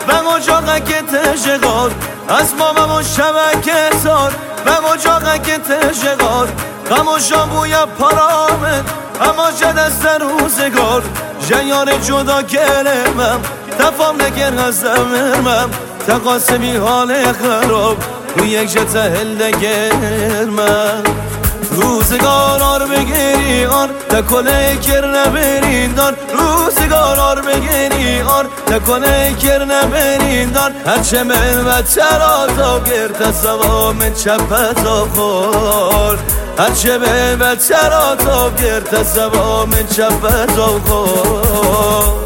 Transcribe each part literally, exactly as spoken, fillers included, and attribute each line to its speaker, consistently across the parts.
Speaker 1: و اجاقک تشغار از مامم و شبکه سار و اجاقک تشغار غم و شامبوی پارامت اما جد از روزگار جیان جدا کلمم تفام نگر از دمرمم تقاسمی حال خراب رو یک جت هل گرمم روزگار آر بگیری آر تکله کر نبرین دار روزگار آر بگیری آر تکله کر نبرین دار هرچه من و چرا تا گرد سوام چپت خور هرچه من و چرا تا گرد سوام چپت خور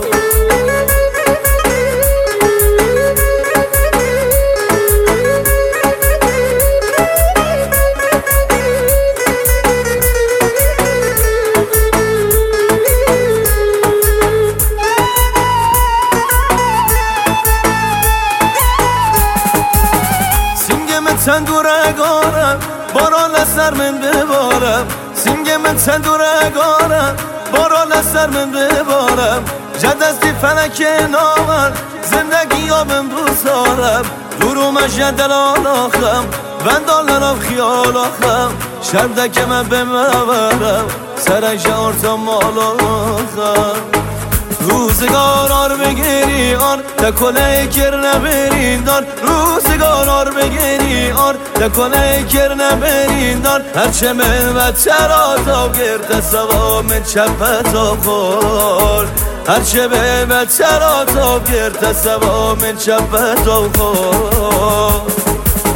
Speaker 1: تندورگارم باران از سر من ببارم سینگ من تندورگارم باران از سر من ببارم جد از دی فلک نامر زندگی ها من بزارم دورو جد دلال آخم وندال خیال آخم شردک من بمورم سرش آرتا مال آخم روزگار آر بگیری آر تکله کر نبرین دار روزگار آر بگیری آر تکله کر نبرین دار هرچه من و چرا تا گرد سوام چپت خور هرچه من و چرا تا گرد سوام چپت خور